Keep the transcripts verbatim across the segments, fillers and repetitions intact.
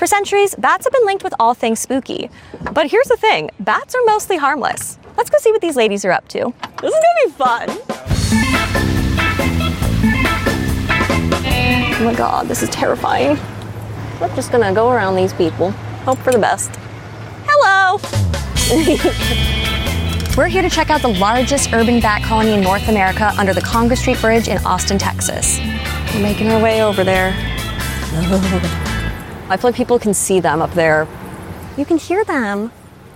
For centuries, bats have been linked with all things spooky. But here's the thing, bats are mostly harmless. Let's go see what these ladies are up to. This is gonna be fun. Oh my god, this is terrifying. We're just gonna go around these people. Hope for the best. Hello! We're here to check out the largest urban bat colony in North America under the Congress Street Bridge in Austin, Texas. We're making our way over there. I feel like people can see them up there. You can hear them.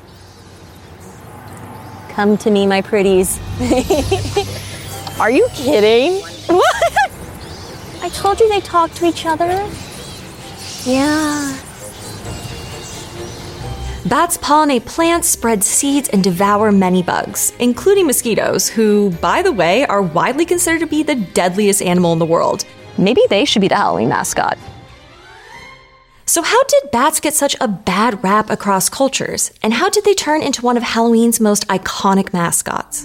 Come to me, my pretties. Are you kidding? What? I told you they talk to each other. Yeah. Bats pollinate plants, spread seeds, and devour many bugs, including mosquitoes, who, by the way, are widely considered to be the deadliest animal in the world. Maybe they should be the Halloween mascot. So how did bats get such a bad rap across cultures? And how did they turn into one of Halloween's most iconic mascots?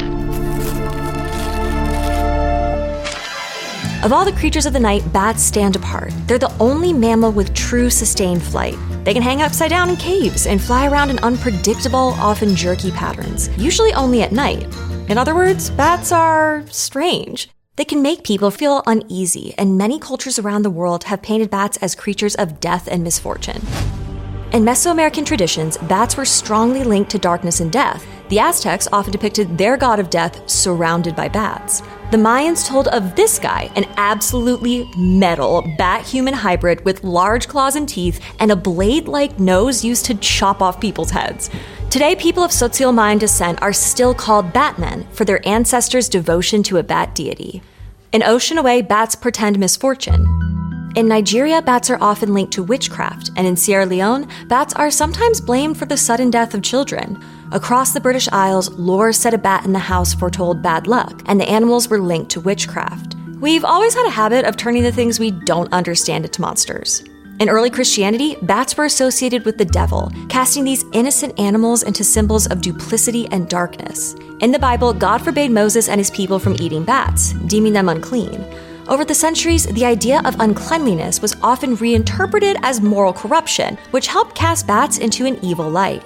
Of all the creatures of the night, bats stand apart. They're the only mammal with true sustained flight. They can hang upside down in caves and fly around in unpredictable, often jerky patterns, usually only at night. In other words, bats are strange. They can make people feel uneasy, and many cultures around the world have painted bats as creatures of death and misfortune. In Mesoamerican traditions, bats were strongly linked to darkness and death. The Aztecs often depicted their god of death surrounded by bats. The Mayans told of this guy, an absolutely metal bat-human hybrid with large claws and teeth and a blade-like nose used to chop off people's heads. Today, people of Tzotzil Mayan descent are still called batmen for their ancestors' devotion to a bat deity. In Ocean Away, bats portend misfortune. In Nigeria, bats are often linked to witchcraft, and in Sierra Leone, bats are sometimes blamed for the sudden death of children. Across the British Isles, lore said a bat in the house foretold bad luck, and the animals were linked to witchcraft. We've always had a habit of turning the things we don't understand into monsters. In early Christianity, bats were associated with the devil, casting these innocent animals into symbols of duplicity and darkness. In the Bible, God forbade Moses and his people from eating bats, deeming them unclean. Over the centuries, the idea of uncleanliness was often reinterpreted as moral corruption, which helped cast bats into an evil light.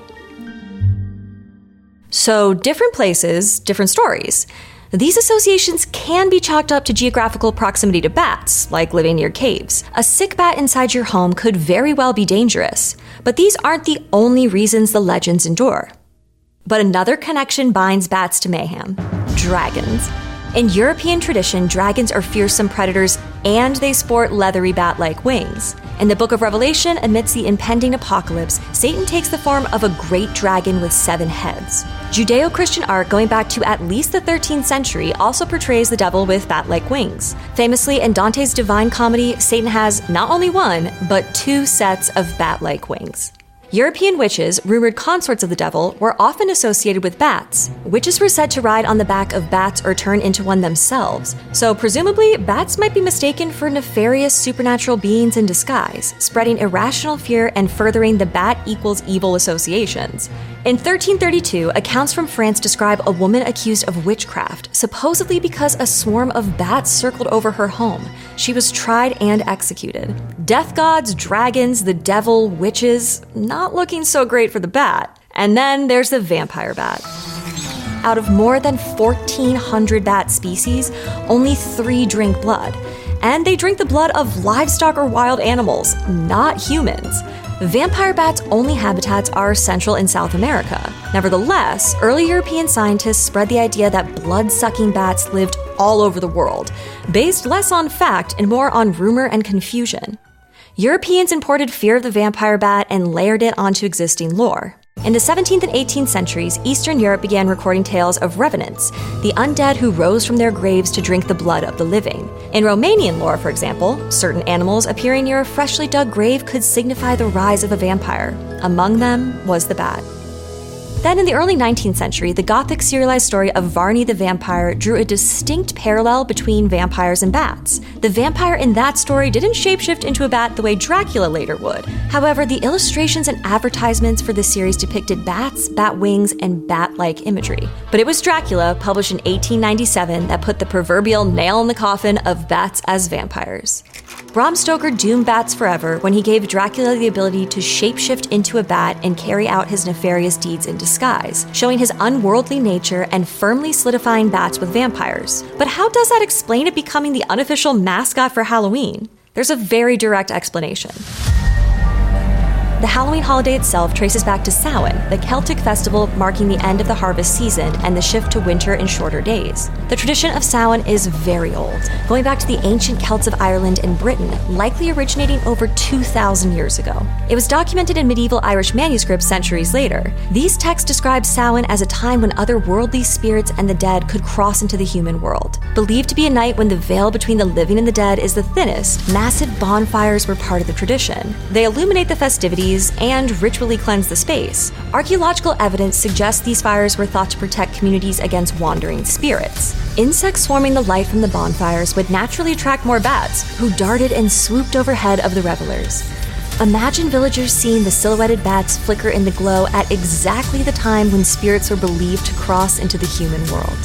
So, different places, different stories. These associations can be chalked up to geographical proximity to bats, like living near caves. A sick bat inside your home could very well be dangerous, but these aren't the only reasons the legends endure. But another connection binds bats to mayhem: dragons. In European tradition, dragons are fearsome predators, and they sport leathery bat-like wings. In the Book of Revelation, amidst the impending apocalypse, Satan takes the form of a great dragon with seven heads. Judeo-Christian art going back to at least the thirteenth century also portrays the devil with bat-like wings. Famously, in Dante's Divine Comedy, Satan has not only one, but two sets of bat-like wings. European witches, rumored consorts of the devil, were often associated with bats. Witches were said to ride on the back of bats or turn into one themselves, so presumably bats might be mistaken for nefarious supernatural beings in disguise, spreading irrational fear and furthering the bat equals evil associations. In thirteen thirty-two, accounts from France describe a woman accused of witchcraft, supposedly because a swarm of bats circled over her home. She was tried and executed. Death gods, dragons, the devil, witches, not looking so great for the bat. And then there's the vampire bat. Out of more than fourteen hundred bat species, only three drink blood. And they drink the blood of livestock or wild animals, not humans. Vampire bats' only habitats are Central and South America. Nevertheless, early European scientists spread the idea that blood-sucking bats lived all over the world, based less on fact and more on rumor and confusion. Europeans imported fear of the vampire bat and layered it onto existing lore. In the seventeenth and eighteenth centuries, Eastern Europe began recording tales of revenants, the undead who rose from their graves to drink the blood of the living. In Romanian lore, for example, certain animals appearing near a freshly dug grave could signify the rise of a vampire. Among them was the bat. Then in the early nineteenth century, the Gothic serialized story of Varney the Vampire drew a distinct parallel between vampires and bats. The vampire in that story didn't shapeshift into a bat the way Dracula later would. However, the illustrations and advertisements for the series depicted bats, bat wings, and bat bat-like imagery. But it was Dracula, published in eighteen ninety-seven, that put the proverbial nail in the coffin of bats as vampires. Bram Stoker doomed bats forever when he gave Dracula the ability to shapeshift into a bat and carry out his nefarious deeds in disguise, showing his unworldly nature and firmly solidifying bats with vampires. But how does that explain it becoming the unofficial mascot for Halloween? There's a very direct explanation. The Halloween holiday itself traces back to Samhain, the Celtic festival marking the end of the harvest season and the shift to winter and shorter days. The tradition of Samhain is very old, going back to the ancient Celts of Ireland and Britain, likely originating over two thousand years ago. It was documented in medieval Irish manuscripts centuries later. These texts describe Samhain as a time when otherworldly spirits and the dead could cross into the human world. Believed to be a night when the veil between the living and the dead is the thinnest, massive bonfires were part of the tradition. They illuminate the festivities and ritually cleanse the space. Archaeological evidence suggests these fires were thought to protect communities against wandering spirits. Insects swarming the light from the bonfires would naturally attract more bats, who darted and swooped overhead of the revelers. Imagine villagers seeing the silhouetted bats flicker in the glow at exactly the time when spirits were believed to cross into the human world.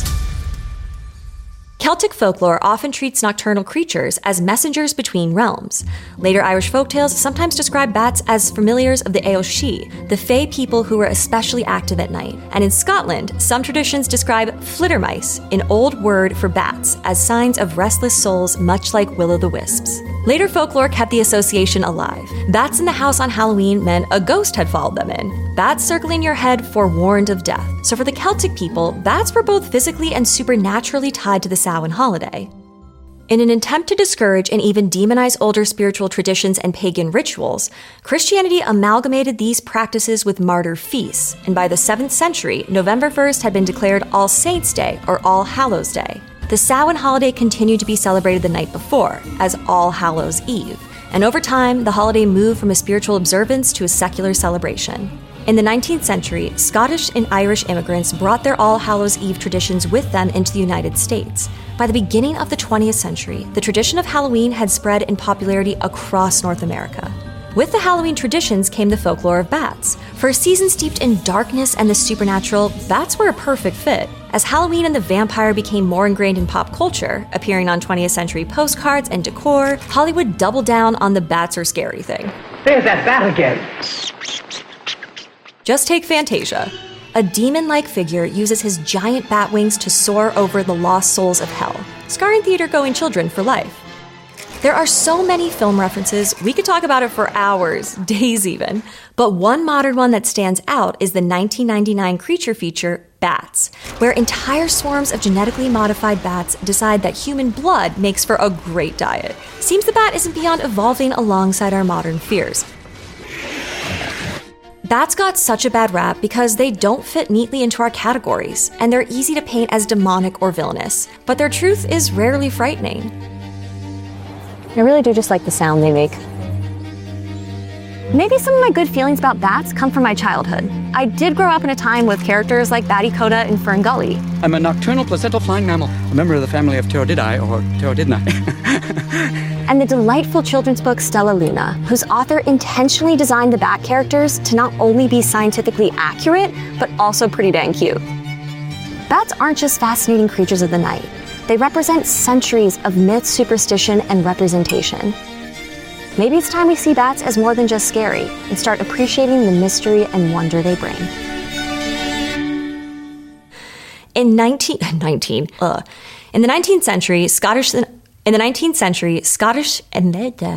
Celtic folklore often treats nocturnal creatures as messengers between realms. Later Irish folktales sometimes describe bats as familiars of the Aoshi, the fae people who were especially active at night. And in Scotland, some traditions describe flittermice, an old word for bats, as signs of restless souls much like will-o'-the-wisps. Later folklore kept the association alive. Bats in the house on Halloween meant a ghost had followed them in. Bats circling your head forewarned of death. So for the Celtic people, bats were both physically and supernaturally tied to the Samhain holiday. In an attempt to discourage and even demonize older spiritual traditions and pagan rituals, Christianity amalgamated these practices with martyr feasts, and by the seventh century, November first had been declared All Saints' Day or All Hallows' Day. The Samhain holiday continued to be celebrated the night before, as All Hallows' Eve, and over time, the holiday moved from a spiritual observance to a secular celebration. In the nineteenth century, Scottish and Irish immigrants brought their All Hallows' Eve traditions with them into the United States. By the beginning of the twentieth century, the tradition of Halloween had spread in popularity across North America. With the Halloween traditions came the folklore of bats. For a season steeped in darkness and the supernatural, bats were a perfect fit. As Halloween and the vampire became more ingrained in pop culture, appearing on twentieth century postcards and decor, Hollywood doubled down on the bats are scary thing. There's that bat again. Just take Fantasia. A demon-like figure uses his giant bat wings to soar over the lost souls of hell, scarring theater-going children for life. There are so many film references, we could talk about it for hours, days even. But one modern one that stands out is the nineteen ninety-nine creature feature, Bats, where entire swarms of genetically modified bats decide that human blood makes for a great diet. Seems the bat isn't beyond evolving alongside our modern fears. Bats got such a bad rap because they don't fit neatly into our categories, and they're easy to paint as demonic or villainous, but their truth is rarely frightening. I really do just like the sound they make. Maybe some of my good feelings about bats come from my childhood. I did grow up in a time with characters like Batty Coda and Fern Gully. I'm a nocturnal placental flying mammal, a member of the family of Pteroididae, or Pteroidinae. And the delightful children's book Stella Luna, whose author intentionally designed the bat characters to not only be scientifically accurate, but also pretty dang cute. Bats aren't just fascinating creatures of the night. They represent centuries of myth, superstition, and representation. Maybe it's time we see bats as more than just scary and start appreciating the mystery and wonder they bring. In nineteen, nineteen, uh, in the nineteenth century, Scottish in the nineteenth century, Scottish and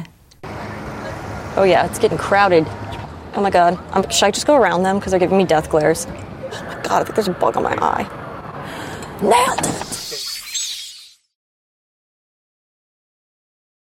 Oh yeah, it's getting crowded. Oh my god, um, should I just go around them because they're giving me death glares? Oh my god, I think there's a bug on my eye. Nailed it.